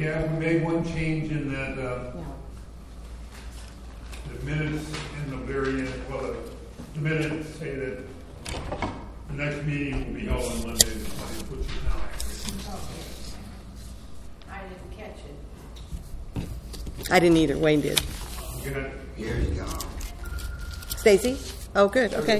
Yeah, we made one change in that the minutes in the very end, the minutes say that the next meeting will be held on Monday the 20th, which is now accurate. Okay. I didn't catch it. I didn't either. Wayne did. Okay. Here you go. Stacy? Oh, good. Okay.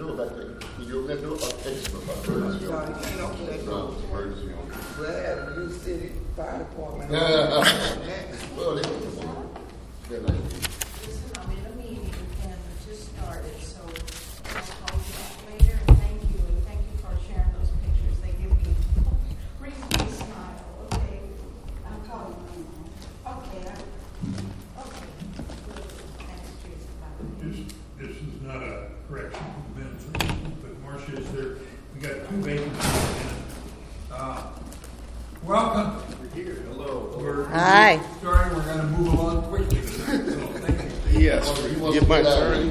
Glad you city fire department. Listen, I'm in a meeting and it just started, so I'll call you back later. And thank you for sharing those pictures. They give me reason to smile. Okay, I'm calling you. Okay. Thanks, Teresa. This is not a correction of the minutes, but Marcia is there. We got 2 vacancies. Welcome. We're here. Hello. Hi. Starting, we're going to move along quickly. So thank you. Yes. Get my turn.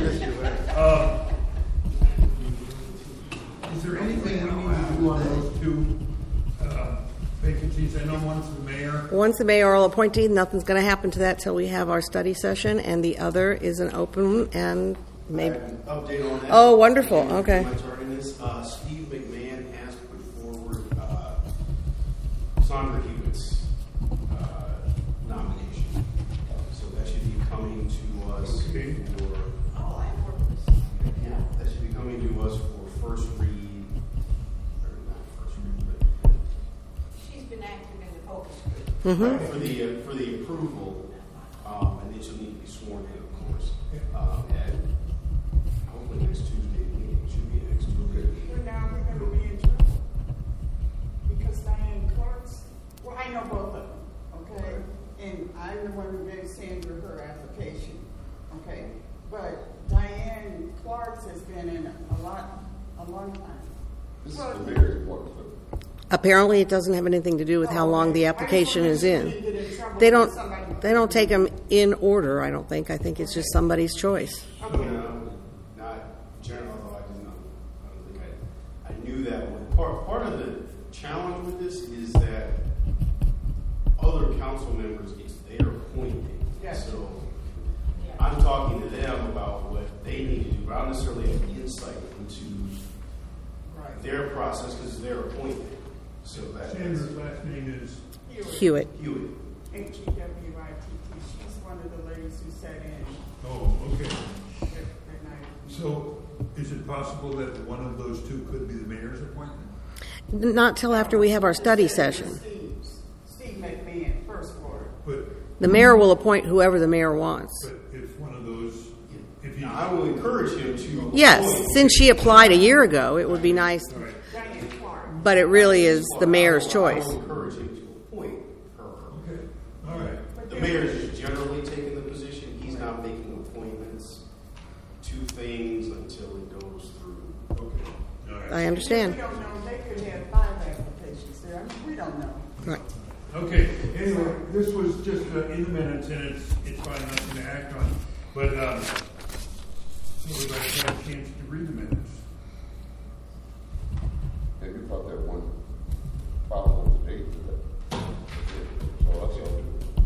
Is there anything we need to do on those 2 vacancies? I know one's the mayor. One's the mayoral appointee. Nothing's going to happen to that till we have our study session, and the other is an open and maybe. Update on that. Oh, wonderful. Okay. My tardiness. Steve McMahon has put forward Sandra Hewitt's nomination. So that should be coming to us Okay. for. Oh, I work with. Yeah, that should be coming to us for first read, or not first read, but She's been active in the focus group. Mm-hmm. for the approval, and then she'll need to be sworn in, of course. And hopefully next Tuesday meeting should be next Tuesday. Well, now we're going to be in trouble because Diane Clark's. Well, I know both of them, okay, and I'm the one who gave Sandra her application, okay. But Diane Clark's has been in a long time. This is the mayor's report. Apparently, it doesn't have anything to do with how long the application is in. They don't take them in order. I don't think. I think it's just somebody's choice. Not general, although I didn't know. I don't think I knew that one. Part of the challenge with this is that other council members, it's their appointment. Yes. So I'm talking to them about what they need to do, but I don't necessarily have the insight into their process because it's their appointment. So that's Sandra's last name is Hewitt. Hewitt. HEWITT. She's one of the ladies who sat in Oh, okay. that night. So, is it possible that one of those 2 could be the mayor's appointment? Not till after we have our study session. Steve McMahon, first ward. But The mayor will appoint whoever the mayor wants. if one of those, if you, Now, I will encourage him to. Yes, appoint. since she applied a year ago, it would be nice. all right, Diane Clark. But it really is the mayor's choice. I will encourage him to appoint her. okay, all right. The mayor is just generally taking the position. He's not making appointments to things until it goes through. Okay, all right. I understand. We don't know. They could have 5 applications there. I mean, we don't know. Right. Okay, anyway, this was just in the minutes, and it's probably nothing to act on, but everybody had a chance to read the minutes. And you thought that one follow the date for that. So that's all.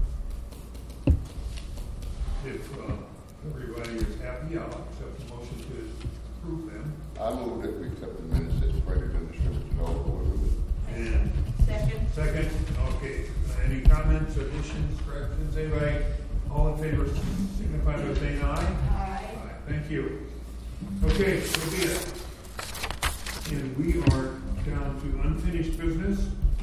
If everybody is happy, I'll accept the motion to approve them. I move that we accept the minutes as printed and distributed to all board members. And second, okay. Any comments, additions, corrections? Anybody? All in favor, signify by saying aye. Aye. Thank you. Okay, so be it. And we are down to unfinished business.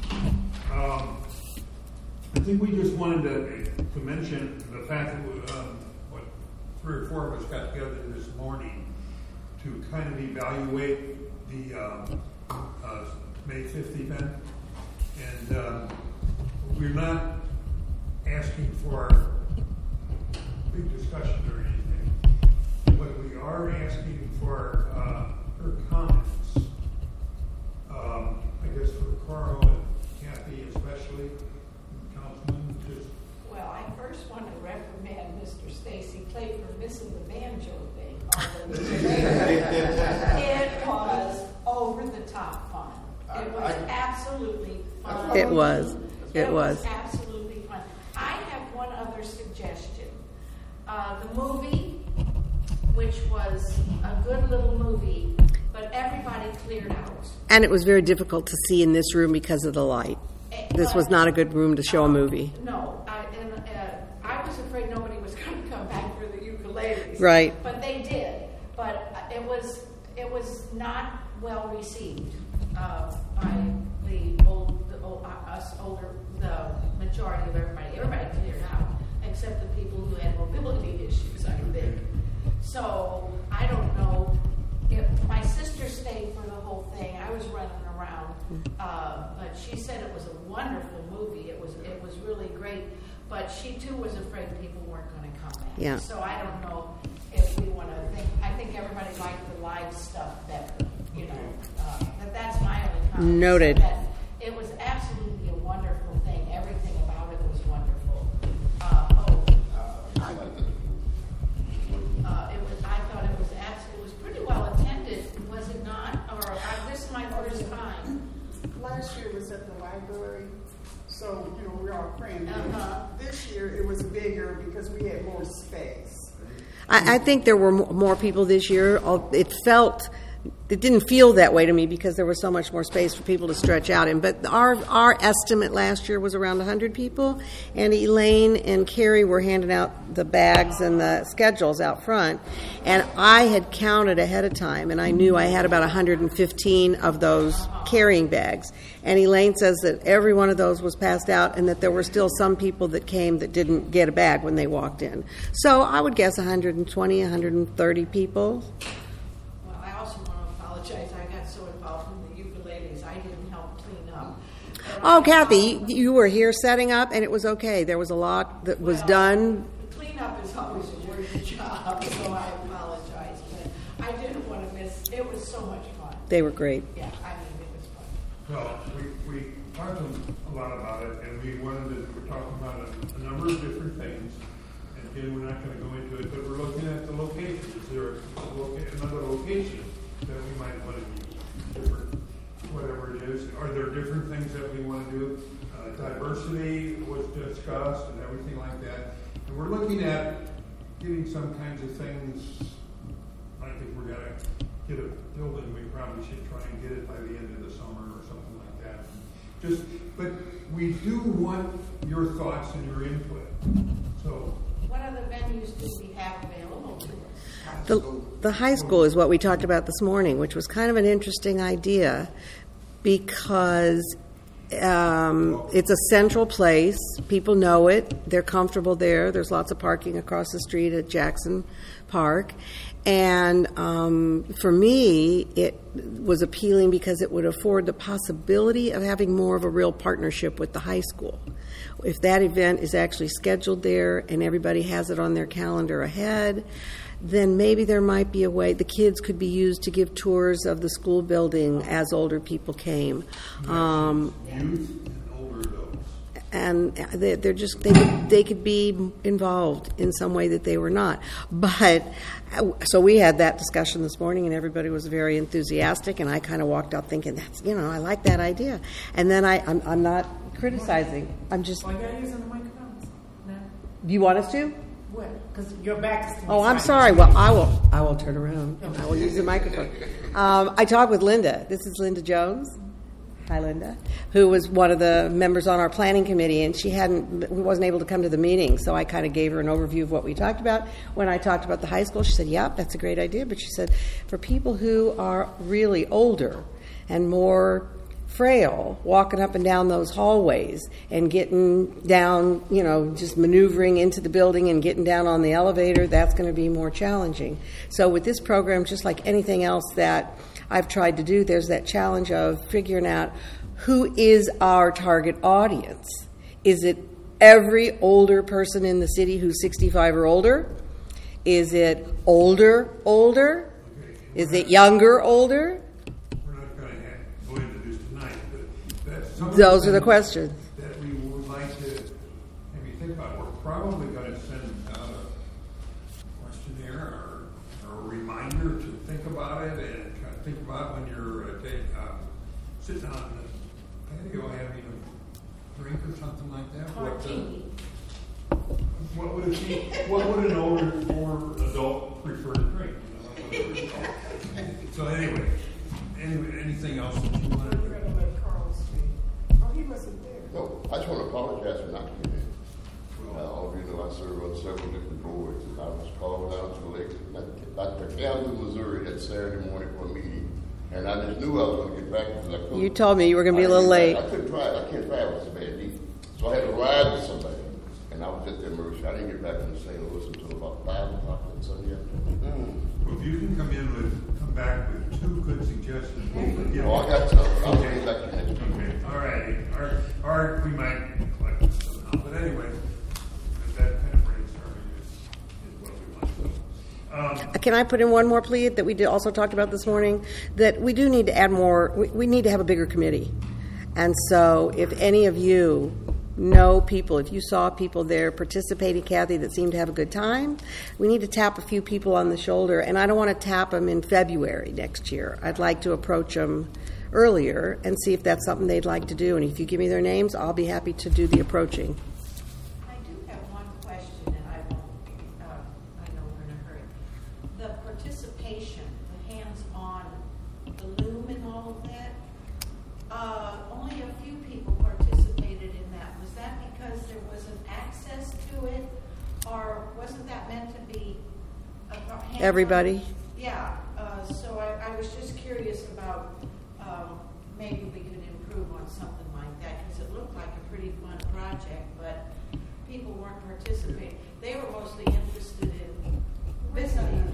I think we just wanted to mention the fact that 3 or 4 of us got together this morning to kind of evaluate the May 5th event. And we're not asking for a big discussion or anything, but we are asking for her comments. I guess for Carl and Kathy especially, Councilman, just Well, I first want to reprimand Mr. Stacy Clay for missing the banjo thing. It was over the top fun. It was absolutely fun. It was. It was. Absolutely fun. which was a good little movie, but everybody cleared out. And it was very difficult to see in this room because of the light. This was not a good room to show a movie. No, I was afraid nobody was going to come back for the ukuleles. Right. But they did. But it was not well received by the majority of everybody. Everybody cleared out, except the people who had mobility issues, I think. So I don't know if my sister stayed for the whole thing. I was running around, but she said it was a wonderful movie. It was really great, but she too was afraid people weren't going to come back. Yeah. So I don't know if we want to think. I think everybody liked the live stuff better. That's my only comment. Noted. That it was absolutely a wonderful thing. Everything about it was wonderful. I thought it was pretty well attended, was it not? Or this is my first time. Last year was at the library, so we're all crammed in. Uh-huh. This year it was bigger because we had more space. I think there were more people this year. It didn't feel that way to me because there was so much more space for people to stretch out in. But our estimate last year was around 100 people, and Elaine and Carrie were handing out the bags and the schedules out front. And I had counted ahead of time, and I knew I had about 115 of those carrying bags. And Elaine says that every one of those was passed out and that there were still some people that came that didn't get a bag when they walked in. So I would guess 120, 130 people. I got so involved in the ukuleles, I didn't help clean up. Oh, Kathy, you were here setting up, and it was okay. There was a lot that was done. Cleanup is always a worthy job, so I apologize. But I didn't want to miss. It was so much fun. They were great. Yeah, I mean, it was fun. Well, we talked a lot about it, and we're talking about a number of different things. And again, we're not going to go into it, but we're looking at the locations. Is there another location that we might want to use, different, whatever it is? Are there different things that we want to do? Diversity was discussed and everything like that. And we're looking at getting some kinds of things. I think we're going to get a building. We probably should try and get it by the end of the summer or something like that. But we do want your thoughts and your input. So, what other venues do we have available to us? The high school is what we talked about this morning, which was kind of an interesting idea because it's a central place. People know it. They're comfortable there. There's lots of parking across the street at Jackson Park. And for me, it was appealing because it would afford the possibility of having more of a real partnership with the high school. If that event is actually scheduled there and everybody has it on their calendar ahead, then maybe there might be a way the kids could be used to give tours of the school building as older people came. Youth and older adults. And they're just they could be involved in some way that they were not. But so we had that discussion this morning, and everybody was very enthusiastic. And I kind of walked out thinking, that's I like that idea. And then I'm not criticizing. I'm just. Well, you're using the microphones. No. Do you want us to? What? Because your back is to me. Oh, I'm sorry. Well, I will turn around and I will use the microphone. I talked with Linda. This is Linda Jones. Hi, Linda, who was one of the members on our planning committee, and she wasn't able to come to the meeting, so I kind of gave her an overview of what we talked about. When I talked about the high school, she said, "Yep, that's a great idea." But she said, for people who are really older and more frail, walking up and down those hallways and getting down, just maneuvering into the building and getting down on the elevator, that's going to be more challenging. So with this program, just like anything else that I've tried to do, there's that challenge of figuring out who is our target audience. Is it every older person in the city who's 65 or older? Is it older? Is it younger, older? We're not going to go into this tonight, but that's some of Those the are the things questions. that we would like to maybe think about. We're probably going to send out a questionnaire or a reminder to think about it and try to think about when you're sitting on the patio having a drink or something like that. Martini. What would an older adult prefer to drink? So anyway, anything else that you wanted We're to? gonna let Carl speak. Oh, he wasn't there. No, I just want to apologize for not being there. All of you know I serve on several different boards, and I was called out to Kalamazoo, Missouri that Saturday morning for a meeting, and I just knew I was going to get back because I couldn't. You told me you were going to be a little late. I couldn't drive. I can't drive. It's a bad knee. So I had to ride with somebody, and I was at the emergency. I didn't get back to St. Louis until about 5 o'clock on Sunday afternoon. Well, if you can come back with 2 good suggestions, we'll forgive Oh, I you. got some. I'll get back to you next week. Okay, all righty. Or we might neglect it somehow. But anyway, that kind of brainstorming is what we want. Can I put in one more plea that we also talked about this morning? That we do need to add more, we need to have a bigger committee. And so if any of you know people, if you saw people there participating, Kathy, that seemed to have a good time, we need to tap a few people on the shoulder. And I don't want to tap them in February next year. I'd like to approach them earlier and see if that's something they'd like to do. And if you give me their names, I'll be happy to do the approaching. I do have one question, and I won't, I know we're in a hurry. The participation, the hands-on, the loom and all of that, only a few people participated in that. Was that because there wasn't access to it, or wasn't that meant to be hands-on? Everybody? Yeah, so I was just curious about maybe we could improve on something like that, because it looked like a pretty fun project, but people weren't participating. They were mostly interested in visiting.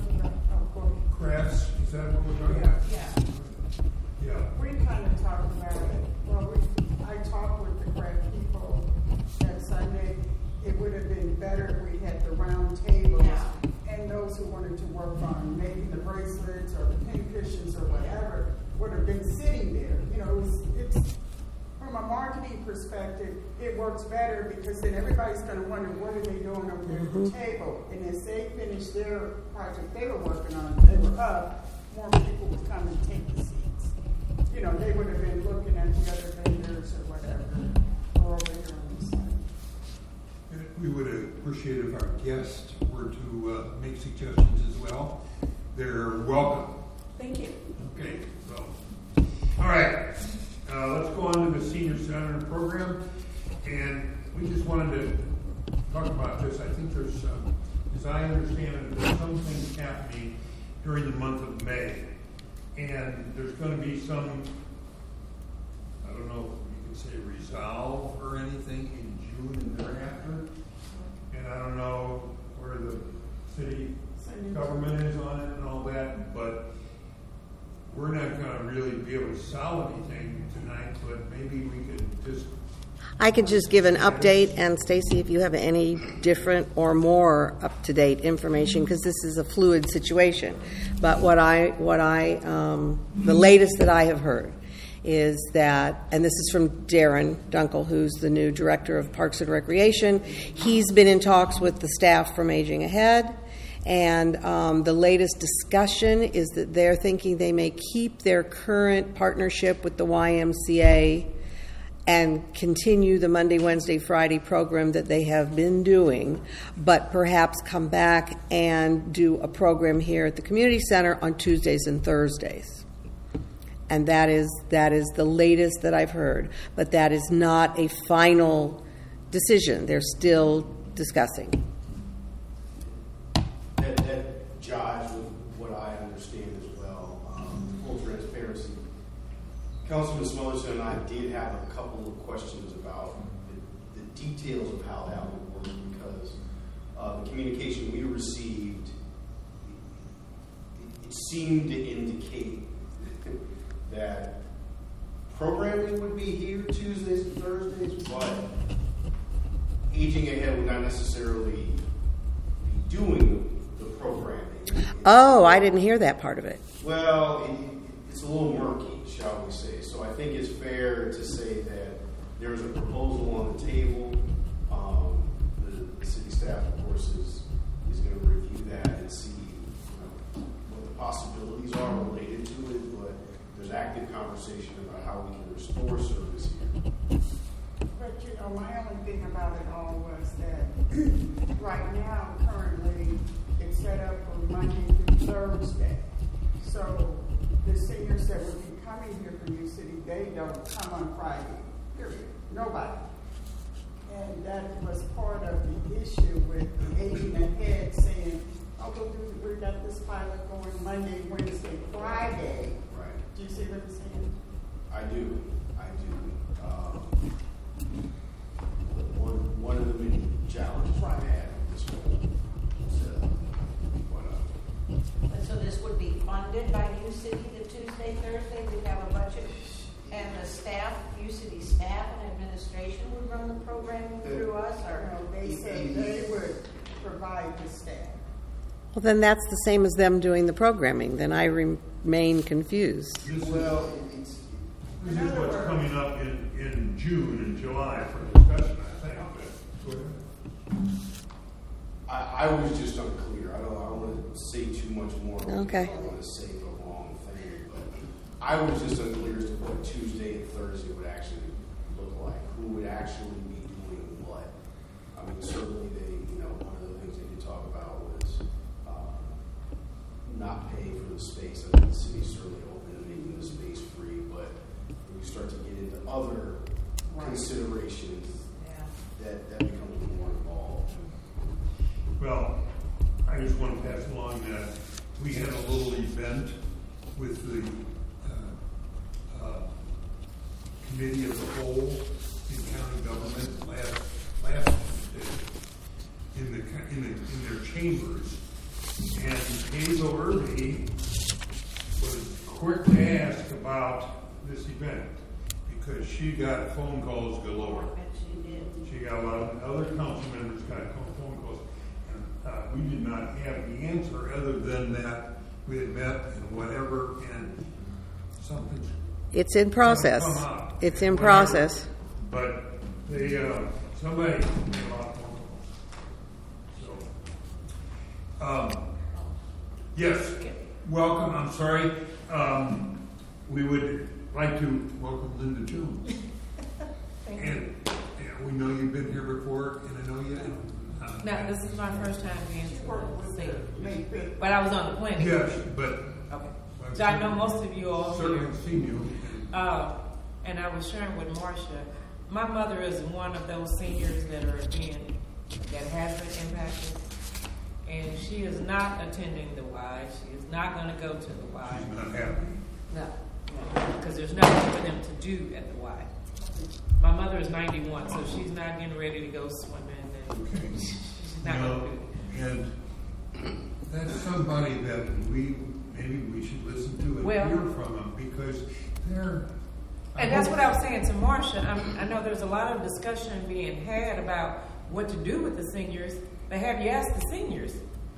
Crafts, is that what we're talking about? Yeah. Yeah. We kind of talked about it. Well, I talked with the craft people that Sunday. It would have been better if we had the round tables Yeah. and those who wanted to work on making the bracelets or the pin cushions or whatever would have been sitting there. You know, it's from a marketing perspective, it works better because then everybody's going to wonder what are they doing over there at the table. And as they finish their project they were working on, they were up, more people would come and take the seats. You know, they would have been looking at the other vendors or whatever, or over here on the side. We would appreciate if our guests were to make suggestions as well. They're welcome. Thank you. Okay, so, all right. Let's go on to the Senior Center program. And we just wanted to talk about this. I think there's, as I understand it, there's some things happening during the month of May. And there's going to be some, I don't know if you can say resolve or anything in June and thereafter. And I don't know where the city government is on it and all that, but we're not going to really be able to solve anything tonight, but maybe we could just... I could just give an update, and Stacy, if you have any different or more up-to-date information, because this is a fluid situation. But the latest that I have heard is that, and this is from Darren Dunkel, who's the new director of Parks and Recreation. He's been in talks with the staff from Aging Ahead, and the latest discussion is that they're thinking they may keep their current partnership with the YMCA and continue the Monday, Wednesday, Friday program that they have been doing, but perhaps come back and do a program here at the community center on Tuesdays and Thursdays. And that is the latest that I've heard, but that is not a final decision. They're still discussing. That jives with what I understand as well. Full transparency. Councilman Smotherson and I did have a couple of questions about the details of how that would work, because the communication we received, it seemed to indicate that programming would be here Tuesdays and Thursdays, but Aging Ahead would not necessarily be doing the programming. Oh, I didn't hear that part of it. Well, it's a little murky, shall we say. So I think it's fair to say that there's a proposal on the table. The city staff, of course, is going to review that and see what the possibilities are related to it. But there's active conversation about how we can restore service here. But my only thing about it all was that right now, currently, it's set up for Monday through Thursday. So the seniors that would be coming here from New City, they don't come on Friday, period. Nobody. And that was part of the issue with Aging Ahead saying, oh, we got this pilot going Monday, Wednesday, Friday. Right. Do you see what I'm saying? I do. One of the many challenges I had with this whole setup. And so this would be funded by U City the Tuesday, Thursday, we'd have a budget, and the staff, U City staff and administration would run the programming through us, or? No, they said they would provide the staff. Well, then that's the same as them doing the programming. Then I remain confused. This Well, is what's coming up in June and July for discussion, I think. Go ahead. I was just unclear. I don't want to say too much more. Okay. I don't want to say the wrong thing, but I was just unclear as to what Tuesday and Thursday would actually look like. Who would actually be doing what? I mean, certainly one of the things they did talk about was not paying for the space. I mean, the city's certainly open to making the space free, but when you start to get into other considerations, that becomes more involved. Well, I just want to pass along that we had a little event with the committee of the whole in county government last Tuesday in their chambers, and Hazel Irby was quick to ask about this event because she got phone calls galore. She got a lot of other council members got phone calls, and we did not have the answer other than that we had met and whatever, and something's It's in process. gonna come up. It's in Whatever. process. But they somebody made a lot of phone calls. So yes, welcome. I'm sorry. We would like to welcome Linda Jones. And we know you've been here before, and I know you. No, this is my first time being to the city. May 5th. But I was on the planning. Yes, but Okay. So I know most of you all here. certainly seen you. And I was sharing with Marcia, my mother is one of those seniors that has been impacted. And she is not attending the Y. She is not going to go to the Y. She's not happy. No. Because there's nothing for them to do at the Y. My mother is 91, so she's not getting ready to go swimming. And Okay. she's not going to do it. And that's somebody that maybe we should listen to and Well- hear from them because they're. And that's what I was saying to Marcia. I know there's a lot of discussion being had about what to do with the seniors, but have you asked the seniors?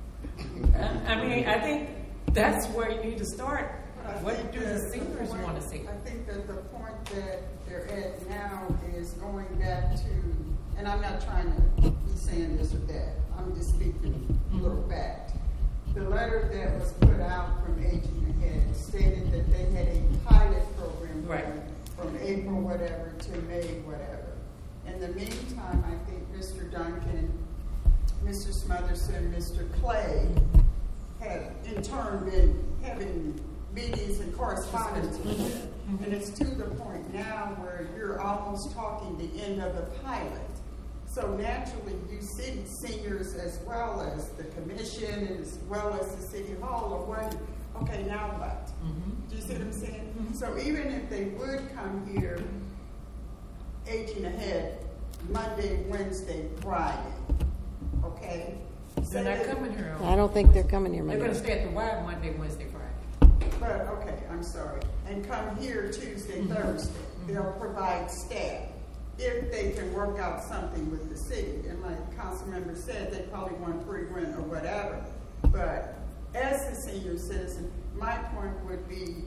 I mean, I think that's where you need to start. What do the seniors want to see? I think that the point that they're at now is going back to, and I'm not trying to be saying this or that, I'm just speaking a little fact. The letter that was put out from Aging Ahead stated that they had a pilot program Right. from April whatever to May whatever. In the meantime, I think Mr. Duncan, Mr. Smotherson, Mr. Clay have in turn been having meetings and correspondence with them. And it's to the point now where you're almost talking the end of the pilot. So naturally, you city seniors as well as the commission and as well as the city hall are wondering, okay, now what? Do you see what I'm saying? So even if they would come here, Aging Ahead, Monday, Wednesday, Friday, okay? They're not coming here. I don't think they're coming here They're going to Monday. stay at the Y Monday, Wednesday, Friday. But, okay, I'm sorry. And come here Tuesday, Thursday. They'll provide staff if they can work out something with the city. And like the council member said, they probably want free rent or whatever. But as a senior citizen, my point would be,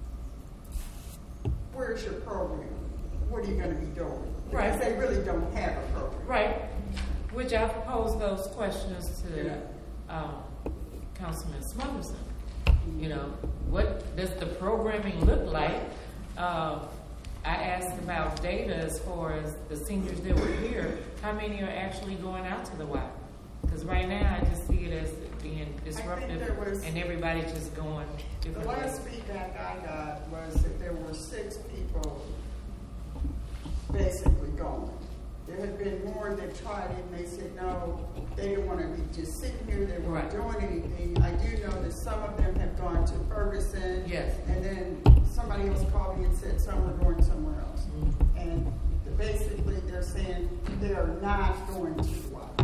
where's your program? What are you going to be doing? Because Right. they really don't have a program. Right. Which I proposed those questions to Councilman Smotherson. You know, what does the programming look like? I asked about data as far as the seniors that were here. How many are actually going out to the Y? Because right now, I just see it as being disruptive, there was- and everybody just going The different last ways. feedback I got was that there were 6 people basically going. There had been more that tried it, and they said no, they didn't want to be just sitting here, they weren't Right. doing anything. I do know that some of them have gone to Ferguson. Yes. And then somebody else called me and said some were going somewhere else. And basically they're saying they are not going to Hawaii.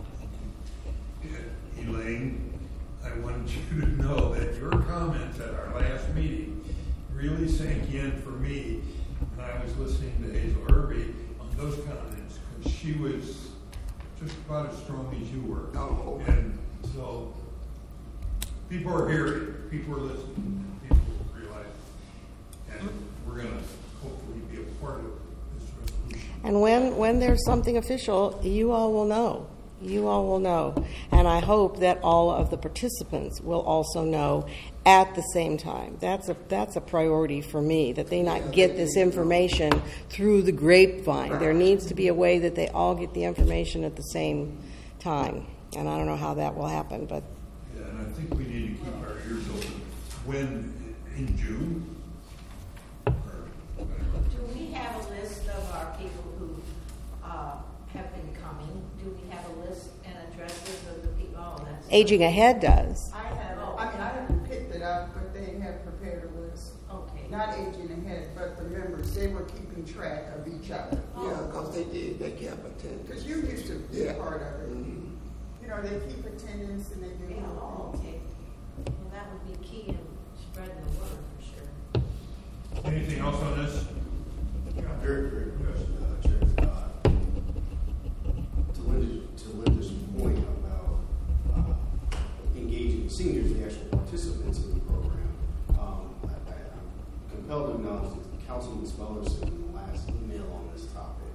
Elaine, I wanted you to know that your comments at our last meeting really sank in for me when I was listening to Hazel Irby on those comments, because she was just about as strong as you were. Oh. And so people are hearing, people are listening, people realize, and we're going to hopefully be a part of this resolution. And when there's something official, you all will know. You all will know. And I hope that all of the participants will also know at the same time. That's a priority for me, that they not get this information through the grapevine. There needs to be a way that they all get the information at the same time. And I don't know how that will happen, but Yeah, and I think we need to keep our ears open. When, in June? Or whatever. Do we have a list of our people who have been coming? Do we have a list and addresses of the people? Oh, that's Aging Ahead does. I haven't picked it up, but they have prepared a list. okay. Not Aging Ahead, but the members, they were keeping track of each other. Yeah, because they kept attending. Because you used to be a part of it. Mhm. You know, they keep attendance and they do. Yeah, oh, okay. Well, that would be key in spreading the word for sure. Anything else on this? Very, very good, Chair. To Linda's point about engaging seniors, the actual participants in the program, I'm compelled to acknowledge that Councilman Spellerson, in the last email on this topic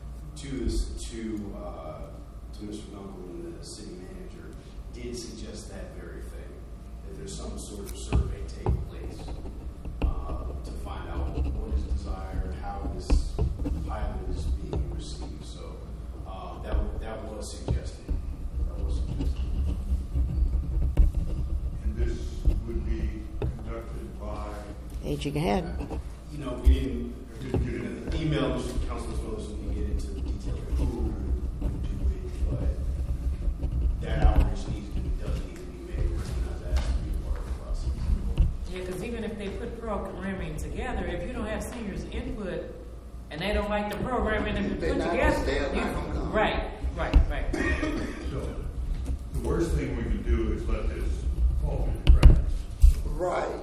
to Mr. Dunkel, the city manager, did suggest that very thing, that there's some sort of survey take place to find out what is desired, how this pilot is being received. So that was suggested. And this would be conducted by, Aging Ahead. You know, we didn't email Mr. Councilman Spellerson to get into the details of who would do it, but that outreach does need to be made. Recognize that has to be part of the process. Yeah, because even if they put programming together, if you don't have seniors' input and they don't like the programming that we They're put not together, gonna stay alive on time. right. so the worst thing we could do is let this fall through the cracks. Right.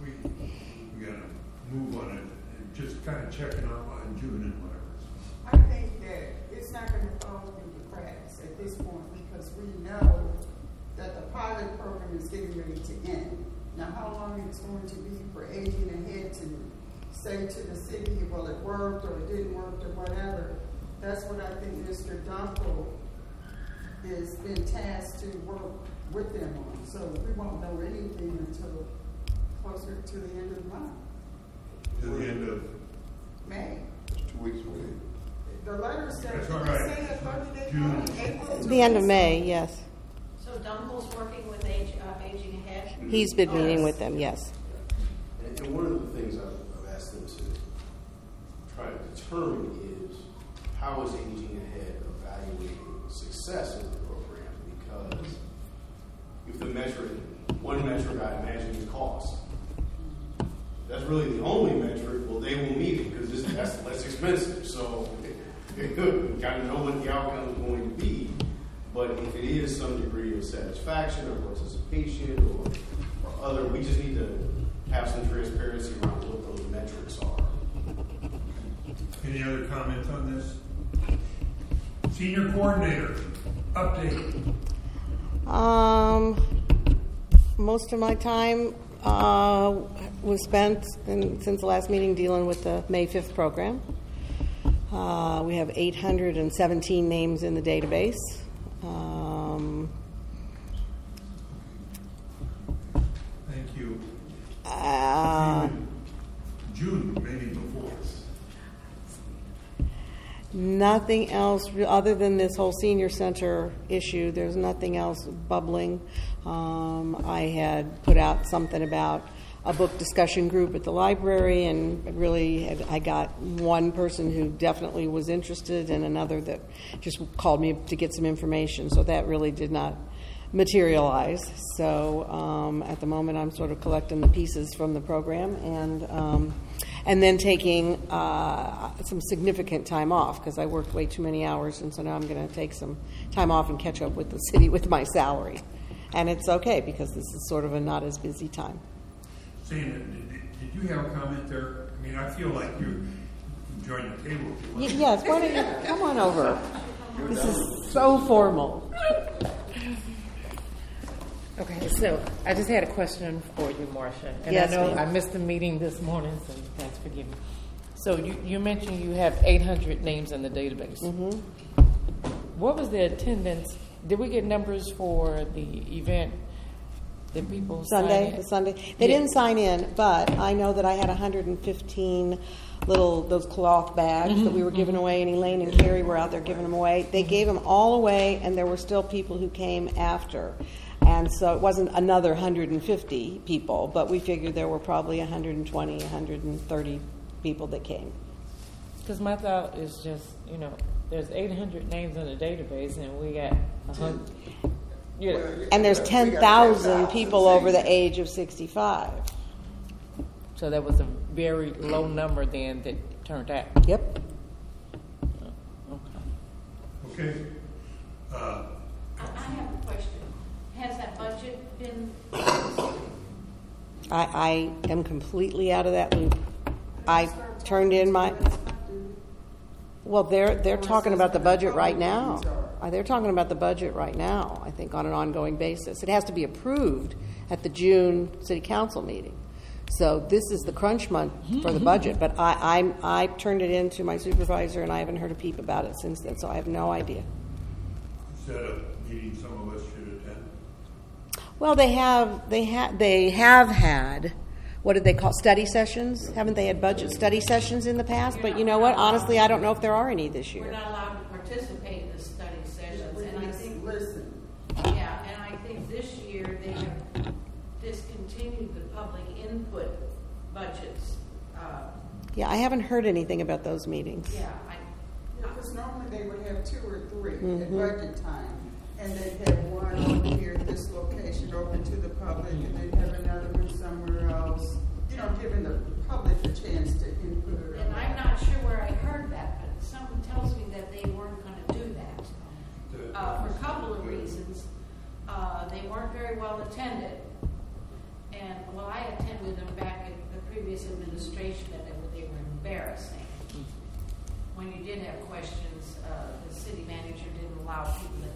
We gotta move on it and just kind of checking out on June and whatever. I think that it's not going to fall through the cracks at this point because we know that the pilot program is getting ready to end. Now, how long it's going to be for Aging Ahead to say to the city, well, it worked or it didn't work or whatever, that's what I think Mr. Dunkel has been tasked to work with them on. So we won't know anything until closer to the end of the month, To the end of, May. It's 2 weeks away. The letter said, That's did all they right. say a 30-day June. notice? April to The end of May. May, yes. So Dunkel's working with Aging Ahead? He's been meeting with them, yes. And one of the things I've asked them to try to determine is how is Aging Ahead evaluating success of the program? Because if the metric, one metric I imagine is cost. That's really the only metric. Well, they will meet it because that's less expensive. So you got to know what the outcome is going to be. But if it is some degree of satisfaction or participation or other, we just need to have some transparency around what those metrics are. any other comments on this? Senior coordinator, update. Most of my time was spent since the last meeting dealing with the May 5th program. We have 817 names in the database. Thank you. Uh, June, maybe before. Nothing else other than this whole senior center issue. There's nothing else bubbling. I had put out something about a book discussion group at the library, and I got one person who definitely was interested and another that just called me to get some information. So that really did not materialize. So at the moment, I'm sort of collecting the pieces from the program and then taking some significant time off because I worked way too many hours, and so now I'm going to take some time off and catch up with the city with my salary. And it's okay because this is sort of a not as busy time. Did you have a comment there? I mean, I feel like you joined the table. Yes, why don't you come on over? This is so formal. Okay, so I just had a question for you, Marcia. And Yes, I know ma'am. I missed the meeting this morning, so please forgive me. So you mentioned you have 800 names in the database. Mm-hmm. What was the attendance? Did we get numbers for the event that people Sunday. They Yeah. didn't sign in, but I know that I had 115 those cloth bags that we were giving away, and Elaine and Carrie were out there giving them away. They gave them all away, and there were still people who came after. And so it wasn't another 150 people, but we figured there were probably 120, 130 people that came. Because my thought is just, there's 800 names in the database, and we got 100. Yeah. And there's 10,000 people over the age of 65. So that was a very low number then that turned out. Yep. Okay. I have a question. Has that budget been? I am completely out of that loop. I turned in my. Well, they're talking about the budget right now. They're talking about the budget right now, I think, on an ongoing basis. It has to be approved at the June City Council meeting. So this is the crunch month for the budget. But I turned it in to my supervisor, and I haven't heard a peep about it since then, so I have no idea. Is that a meeting some of us should attend? Well, they have had, what did they call, study sessions? Haven't they had budget study sessions in the past? But you know what? Honestly, I don't know if there are any this We're year. not allowed to participate in the study sessions, and I think, Listen, yeah, and I think this year they have discontinued the public input budgets. Yeah, I haven't heard anything about those meetings. Yeah, because normally they would have 2 or 3 at budget time, and they'd have one over here at this location open to the public, and they'd have another one somewhere else, giving the public a chance to input. and I'm not sure where I heard that, but someone tells me that they weren't going to do that for a couple of reasons. They weren't very well attended, and I attended them back in the previous administration, and they were embarrassing. When you did have questions, the city manager didn't allow people to,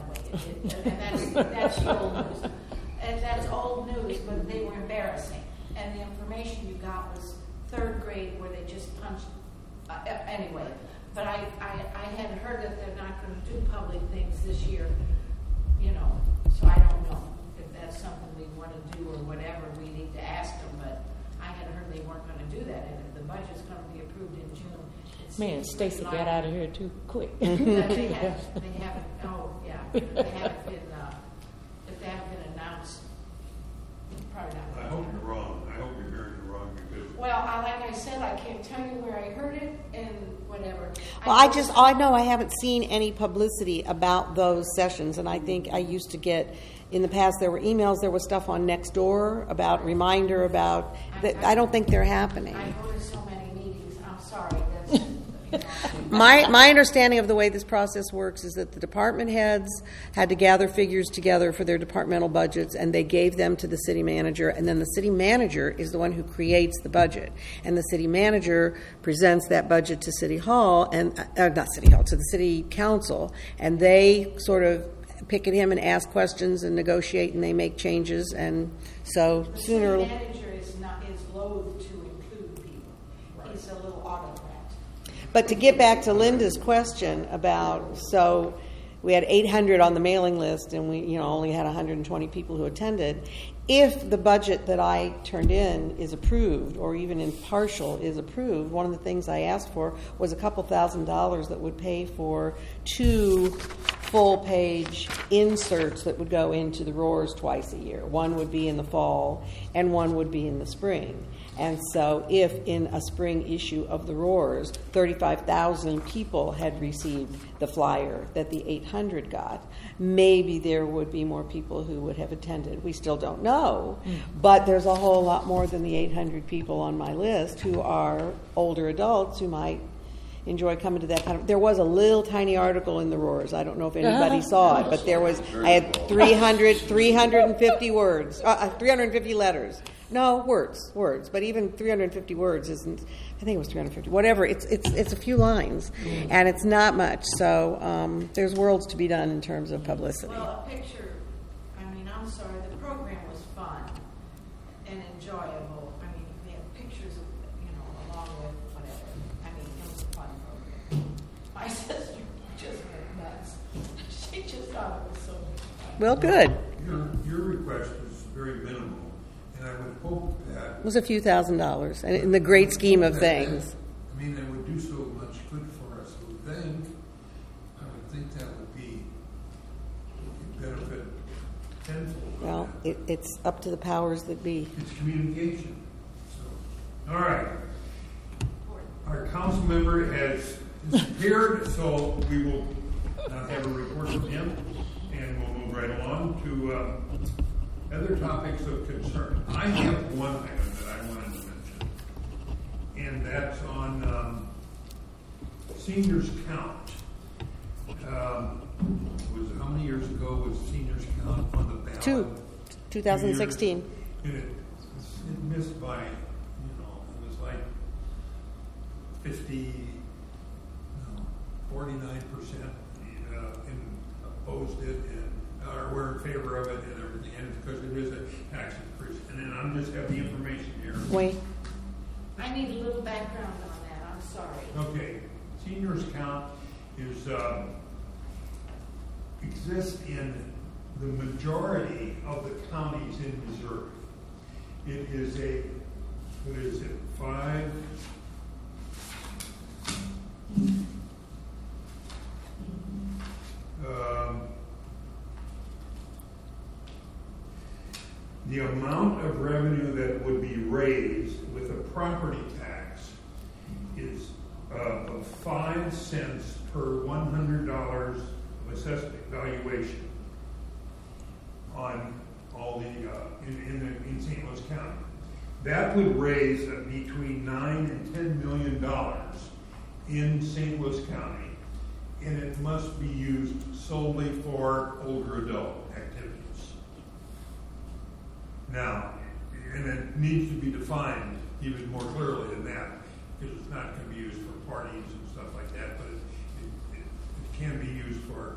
and that's old news. And that's old news, but they were embarrassing. And the information you got was 3rd grade where they just punched, anyway. But I had heard that they're not going to do public things this year, so I don't know if that's something we want to do or whatever. We need to ask them, but I had heard they weren't going to do that. And if the budget's going to be approved in June, Man, Stacy got out of here too quick. they haven't. Oh, yeah. If they haven't been announced, probably not. I hope you're wrong. I hope you're hearing it wrong because. Well, like I said, I can't tell you where I heard it and whatever. Well, I know I haven't seen any publicity about those sessions, and I think I used to get, in the past, there were emails, there was stuff on Nextdoor about reminder about that. I don't think they're happening. I go to so many meetings. I'm sorry. My understanding of the way this process works is that the department heads had to gather figures together for their departmental budgets, and they gave them to the city manager, and then the city manager is the one who creates the budget, and the city manager presents that budget to City Hall, and not City Hall, to the City Council, and they sort of pick at him and ask questions and negotiate, and they make changes, and so The sooner. city manager is loath to include people. He's a little autocrat. But to get back to Linda's question about, so we had 800 on the mailing list, and we only had 120 people who attended. If the budget that I turned in is approved, or even in partial is approved, one of the things I asked for was a couple $1,000s that would pay for 2 full-page inserts that would go into the Roars twice a year. One would be in the fall, and one would be in the spring. And so if in a spring issue of the Roars, 35,000 people had received the flyer that the 800 got, maybe there would be more people who would have attended. We still don't know, but there's a whole lot more than the 800 people on my list who are older adults who might enjoy coming to that kind of. There was a little tiny article in the Roars. I don't know if anybody saw it, but I had 350 words, 350 letters. No, words. But even 350 words isn't. I think it was 350. Whatever. It's a few lines, and it's not much. So there's worlds to be done in terms of publicity. Well, a picture. I mean, I'm sorry. The program was fun and enjoyable. I mean, they had pictures of, along with whatever. I mean, it was a fun program. My sister just went nuts. She just thought it was so much fun. Well, good. Your request is very minimal. And I would hope that... It was a few $1,000s in the great scheme of things. I mean, that would do so much good for us. I would think that would benefit tenfold. Well, it's up to the powers that be. It's communication. So, all right. Our council member has disappeared, so we will not have a report from him, and we'll move right along to... other topics of concern. I have one item that I wanted to mention, and that's on seniors count. How many years ago was seniors count on the ballot? 2016. And it missed by, it was like 49% opposed it and were in favor of it and everything, and it's because there is a tax increase. And then I'm just have the information here. Wait. I need a little background on that. I'm sorry. Okay, seniors count is exists in the majority of the counties in Missouri. It is what is it, 5? The amount of revenue that would be raised with a property tax is of 5 cents per $100 of assessed valuation on all the in St. Louis County. That would raise between $9 and $10 million in St. Louis County, and it must be used solely for older adult activities. Now, and it needs to be defined even more clearly than that, because it's not going to be used for parties and stuff like that, but it can be used for,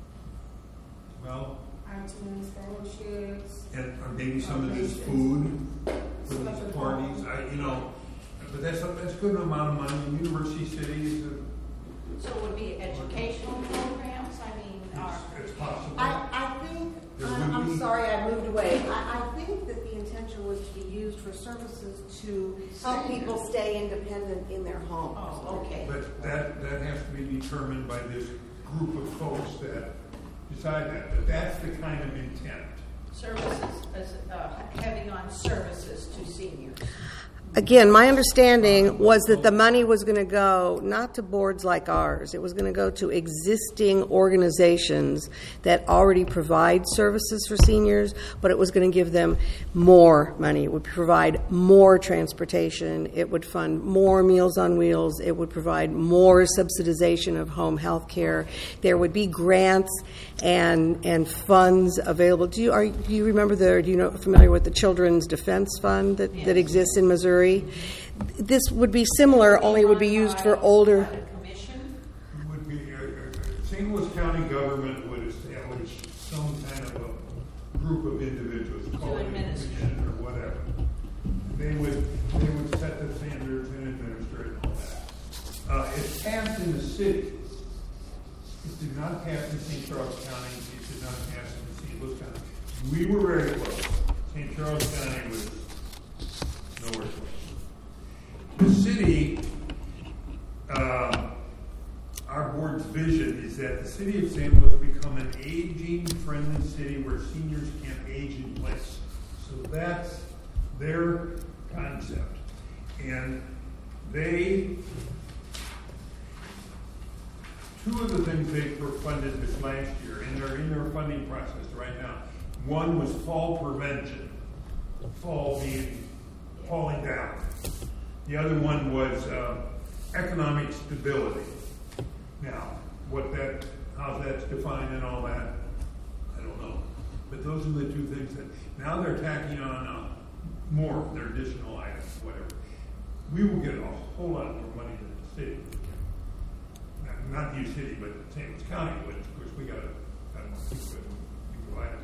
well, iTunes, fellowships. and or maybe some of this food for these parties. But that's a good amount of money in university cities. So it would be educational programs? I mean, It's possible. I think, I'm sorry I moved away. I think that the intention was to be used for services to help people stay independent in their homes. Oh, okay. But that has to be determined by this group of folks that decide that. But that's the kind of intent. Services, heavy on services to seniors. Again, my understanding was that the money was going to go not to boards like ours. It was going to go to existing organizations that already provide services for seniors, but it was going to give them more money. It would provide more transportation. It would fund more Meals on Wheels. It would provide more subsidization of home health care. There would be grants and funds available. Do you remember familiar with the Children's Defense Fund that exists in Missouri? This would be similar, only it would be used for older. It would be St. Louis County government would establish some kind of a group of individuals, call it a commission or whatever. They would set the standards and administer it and all that. It's passed in the cities. It's did not pass in St. Charles County, it did not pass in St. Louis County. We were very close. St. Charles County was nowhere close. The city, our board's vision is that the city of St. Louis become an aging-friendly city where seniors can age in place. So that's their concept. And two of the things they were funded this last year, and they're in their funding process right now. One was fall prevention, fall meaning falling down. The other one was economic stability. Now, how that's defined and all that, I don't know. But those are the two things that now they're tacking on more, their additional items, whatever. We will get a whole lot more money than the city. Not New City, but St. Louis County, but of course we got to keep it.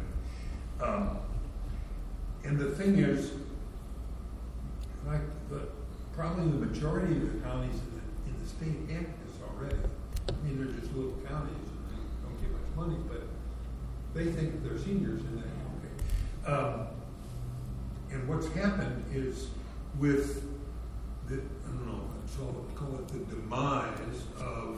And the thing is, probably the majority of the counties in the state have this already. I mean, they're just little counties and they don't get much money, but they think they're seniors and they okay. And what's happened is with the, I don't know, call it the demise of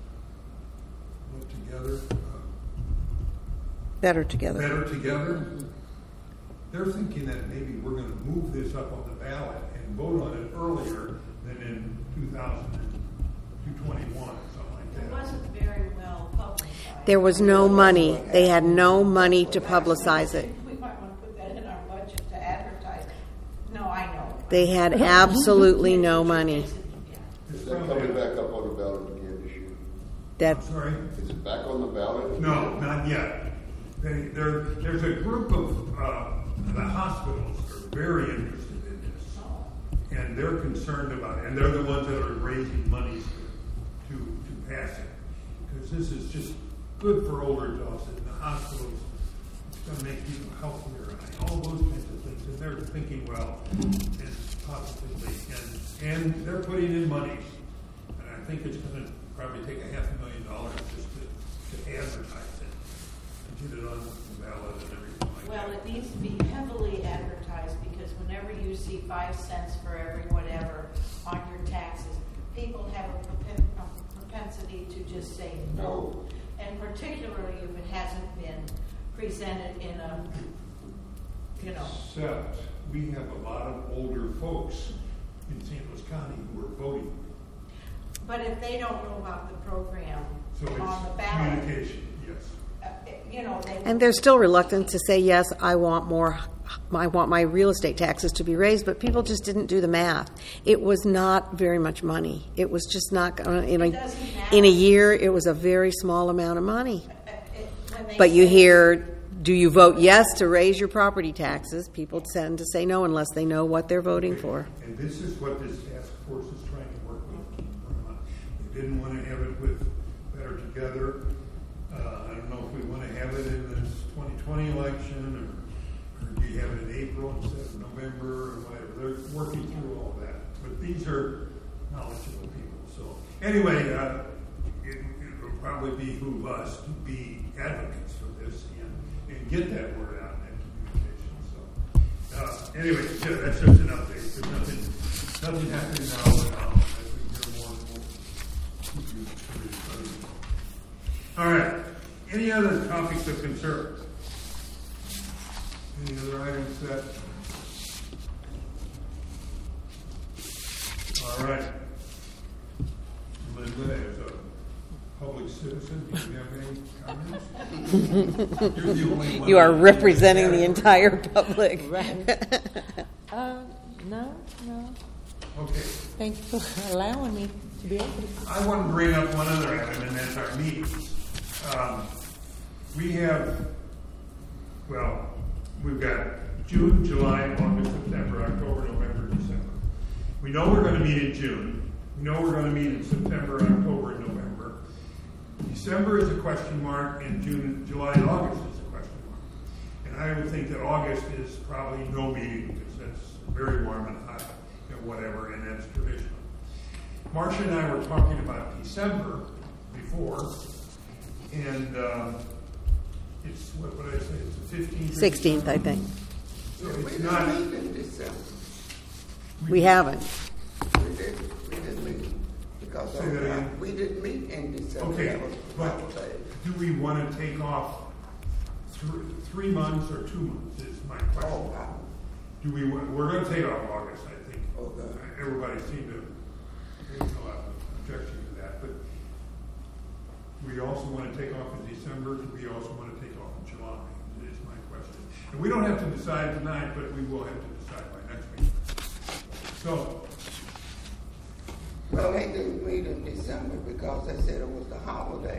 Better Together. They're thinking that maybe we're going to move this up on the ballot and vote on it earlier than in 2021 or something like that. It wasn't very well publicized. There was no money. They had no money to publicize it. We might want to put that in our budget to advertise. No, I know. They had absolutely no money. Is that coming back up on the ballot again this year? Sorry? Is it back on the ballot? No, not yet. There's a group of the hospitals are very interested in this, and they're concerned about it, and they're the ones that are raising money to pass it, because this is just good for older adults in the hospitals. It's going to make people healthier, and all those kinds of things, and they're thinking, well, and positively, and they're putting in money, and I think it's going to probably take $500,000 just to advertise it. Get it on the ballot and everything like Well, that. it needs to be heavily advertised because whenever you see 5 cents for every whatever on your taxes, people have a propensity to just say no. And particularly if it hasn't been presented in a, Except we have a lot of older folks in St. Louis County who are voting. But if they don't know about the program So it's on the ballot, communication, yes. And they're still reluctant to say, yes, I want more. I want my real estate taxes to be raised, but people just didn't do the math. It was not very much money. It was just not in a year. It was a very small amount of money. But you hear, do you vote yes to raise your property taxes? People tend to say no unless they know what they're voting for. And this is what this task force is trying to work with. They didn't want to have it with Better Together. I don't know if we want to have it in this 2020 election or do you have it in April instead of November or whatever. They're working through all that. But these are knowledgeable people. So anyway, it will probably behoove us to be advocates for this and get that word out in communication. So anyway, that's just an update. There's nothing happening now, but as we hear more, we'll keep you posted. All right. Any other topics of concern? Any other items that? All right. Linda, as a public citizen, do you have any comments? You're the only one. You are representing the entire public. No. Okay. Thank you for allowing me to be able to. I want to bring up one other item, and that's our meetings. We've got June, July, August, September, October, November, December. We know we're going to meet in June. We know we're going to meet in September, October, and November. December is a question mark, and July, and August is a question mark. And I would think that August is probably no meeting because that's very warm and hot and whatever, and that's traditional. Marcia and I were talking about December before, And it's, what would I say, it's the 15th? 16th, I think. So We it's not, didn't meet in December. We haven't. We didn't meet because Say that again? we didn't meet in December. okay, That was but holiday. do we want to take off 3 months or 2 months is my question. Oh, wow. Do we, we're going to take off August, I think. Okay. Everybody seemed to, there's no objection to that, but we also want to take off in December, do we also want to take off in July, is my question. And we don't have to decide tonight, but we will have to decide by next week. So, Well, they didn't meet in December because they said it was the holiday.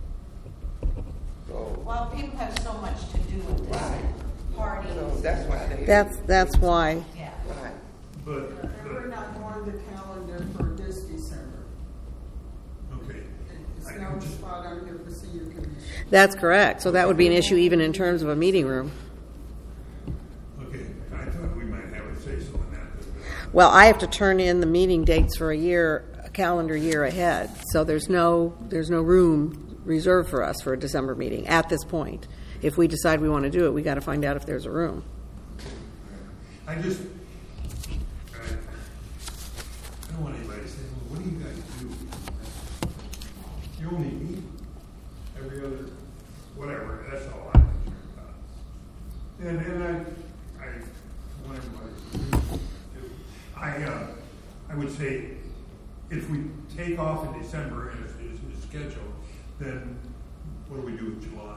So, Well, people have so much to do with this, right. parties. So that's why they. That's why. Yeah. Right. but, And we're not on the calendar for this December. okay. It's I no just- spot on here for senior commission. That's correct. So that would be an issue even in terms of a meeting room. Okay, I thought we might have a say-so in that. Well, I have to turn in the meeting dates for a calendar year ahead. So there's no room reserved for us for a December meeting at this point. If we decide we want to do it, we got to find out if there's a room. I just, I don't want anybody to say, well, what do you guys do? You only meet every other, whatever, that's all I'm concerned about. And I want everybody to do. I would say, if we take off in December as is scheduled, then what do we do in July?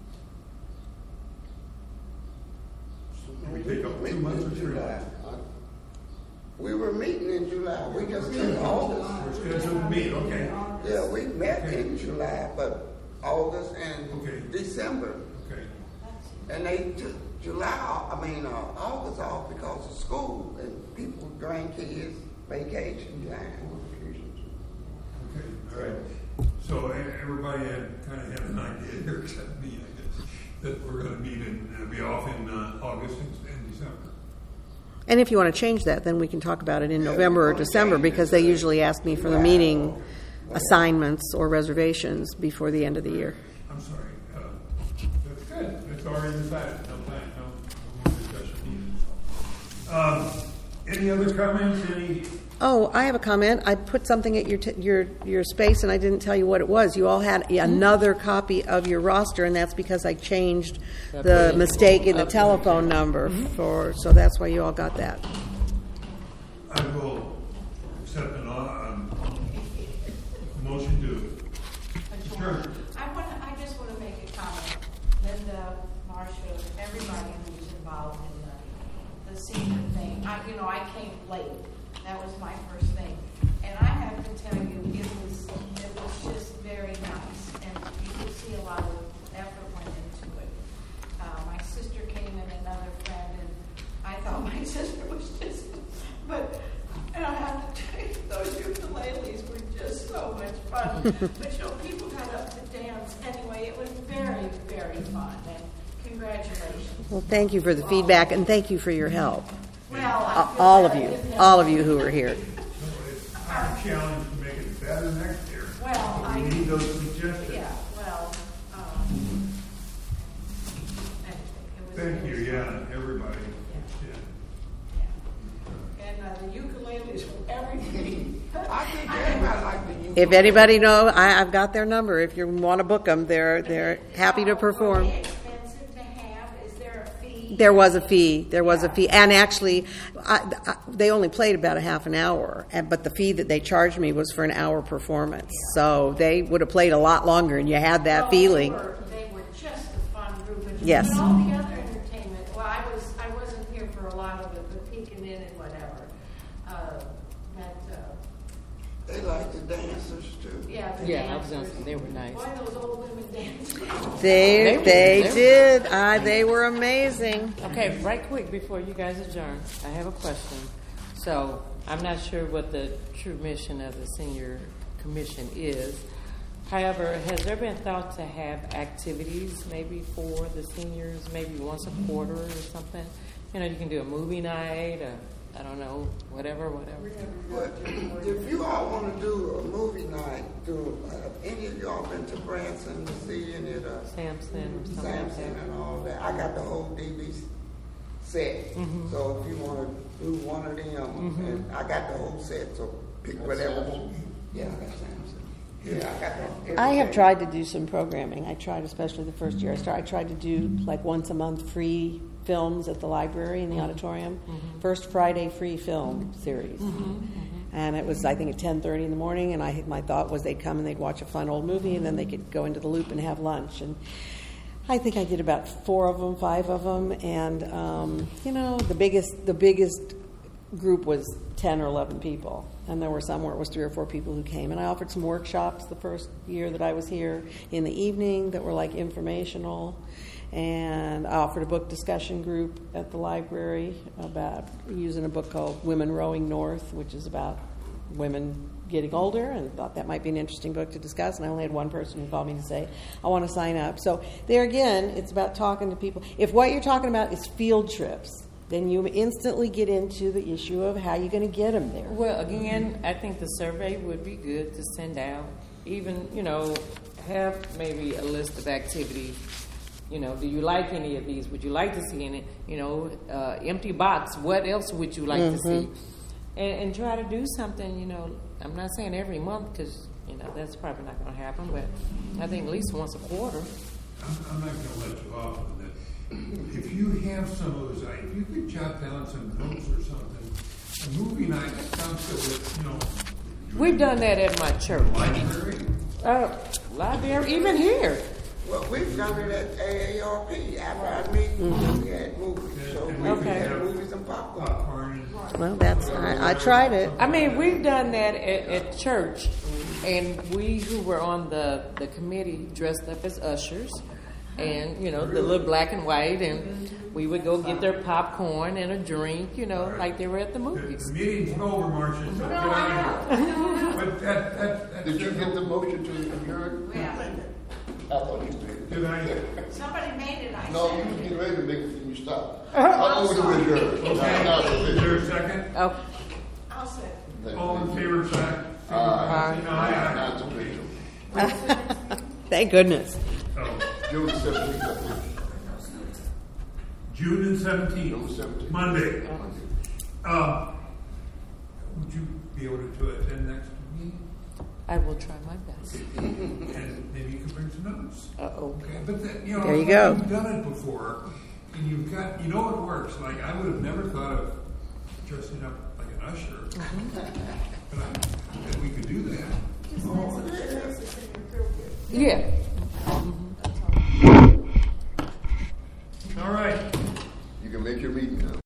Do we take off 2 months or 3 months? We were meeting in July. We just took August. We're scheduled to meet, okay. Yeah, we met in July, but August and Okay. December. Okay. And they took August off because of school and people, grandkids, vacation time. Okay, all right. So everybody kind of had an idea here, except me, I guess, that we're going to meet and be off in August and December. And if you want to change that, then we can talk about it in November or December because they usually ask me for the meeting assignments or reservations before the end of the year. I'm sorry. That's good. It's already decided. No plan, no more discussion needed. Any other comments? Oh, I have a comment. I put something at your space, and I didn't tell you what it was. You all had another copy of your roster, and that's because I changed the mistake in the telephone number so that's why you all got that. I will accept a motion to adjourn. I just want to make a comment. Linda, Marcia, everybody who's involved in the senior thing. I came late. That was my first thing. And I have to tell you, it was just very nice. And you could see a lot of effort went into it. My sister came in, another friend, and I thought my sister was just, and I have to tell you, those ukuleles were just so much fun. But people got up to dance. Anyway, it was very, very fun. And congratulations. Well, thank you for the feedback, and thank you for your help. Well, All of you who are here. It's our challenge to make it better next year. Well, But we need those suggestions. Yeah, well, Thank you, yeah, everybody. And the ukuleles were everything. I think everybody liked the youth. If anybody know, I've got their number. If you want to book them, they're happy to perform. Are they expensive to have? Is there a fee? There was a fee, and actually, they only played about a half an hour, but the fee that they charged me was for an hour performance. So they would have played a lot longer, and you had that feeling. They were just a fun group. And Yes. All the other entertainment. Well, I wasn't here for a lot of it, but peeking in and whatever. They liked the dancers too. Yeah, I was going to say they were nice. Boy, those old women dancing. They did. They were amazing. Okay, right quick before you guys adjourn, I have a question. So I'm not sure what the true mission of the senior commission is. However, has there been thought to have activities maybe for the seniors, maybe once a quarter or something? You can do a movie night, I don't know, whatever. But if you all want to do a movie night, any of y'all been to Branson to see any of the Samson or something like Samson that. and all that? I got the whole DV set. So if you want to do one of them, and I got the whole set, so pick whatever. Yeah, I got Samson. Yeah, I got that. I have tried to do some programming. I tried, especially the first year I tried to do like once a month free films at the library in the auditorium. First Friday free film series. And it was, I think, at 10:30 in the morning, and my thought was they'd come and they'd watch a fun old movie, and then they could go into the Loop and have lunch. And I think I did about 5 of them, and the biggest group was 10 or 11 people, and there were some where it was 3 or 4 people who came. And I offered some workshops the first year that I was here in the evening that were like informational, and I offered a book discussion group at the library about using a book called Women Rowing North, which is about women getting older, and thought that might be an interesting book to discuss. And I only had one person who called me to say, I want to sign up. So there again, it's about talking to people. If what you're talking about is field trips, then you instantly get into the issue of how you're going to get them there. Well, again, I think the survey would be good to send out. Even, have maybe a list of activities. Do you like any of these? Would you like to see any? Empty box. What else would you like to see? And try to do something. I'm not saying every month because that's probably not going to happen. But I think at least once a quarter. I'm not going to let you off on that. If you have some of those, if you could jot down some notes or something, a movie night sounds good. We've done that at my church. Library, even here. Well, we've done it at AARP. After our meeting, we had movies. So we had movies and popcorn. Well, I tried it. I mean, we've done that at church, and we who were on the committee dressed up as ushers, and the little black and white, and we would go get their popcorn and a drink, like they were at the movies. The meeting's over, Marcia. So get out of here. But that Did you get the motion to adjourn? Yeah. I thought you did. Did I? Somebody made it, I No, said. you was getting ready to make it and you stopped. I moved to adjourn. Okay. Is there a second? Oh, I'll say. All in favor, say Not to Rachel. Thank goodness. Oh, June 17th. June and 17th. June 17th. Monday. Would you be able to attend next meeting? I will try my best. And maybe you can bring some notes. Uh-oh. Okay, but There you go. You've done it before, and you've got, it works. Like, I would have never thought of dressing up like an usher, but that we could do that. Yeah.